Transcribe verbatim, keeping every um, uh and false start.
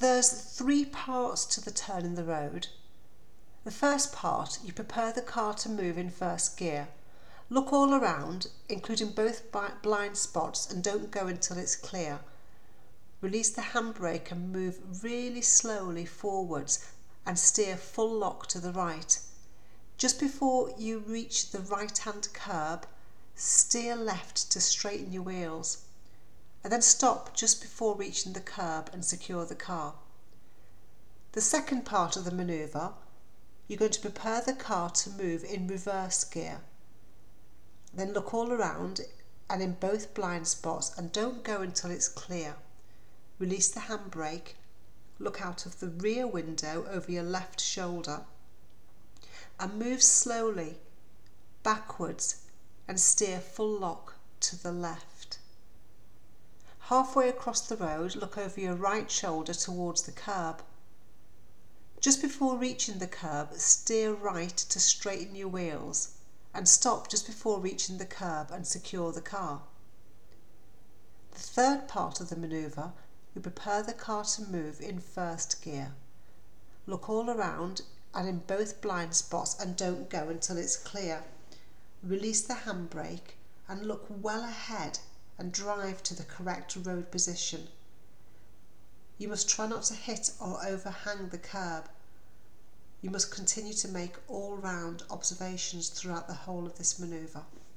There's three parts to the turn in the road. The first part, you prepare the car to move in first gear. Look all around, including both blind spots, and don't go until it's clear. Release the handbrake and move really slowly forwards and steer full lock to the right. Just before you reach the right-hand curb, steer left to straighten your wheels, and then stop just before reaching the curb and secure the car. The second part of the manoeuvre, you're going to prepare the car to move in reverse gear. Then look all around and in both blind spots and don't go until it's clear. Release the handbrake, look out of the rear window over your left shoulder and move slowly backwards and steer full lock to the left. Halfway across the road, look over your right shoulder towards the curb. Just before reaching the curb, steer right to straighten your wheels and stop just before reaching the curb and secure the car. The third part of the manoeuvre, you prepare the car to move in first gear. Look all around and in both blind spots and don't go until it's clear. Release the handbrake and look well ahead and drive to the correct road position. You must try not to hit or overhang the curb. You must continue to make all-round observations throughout the whole of this manoeuvre.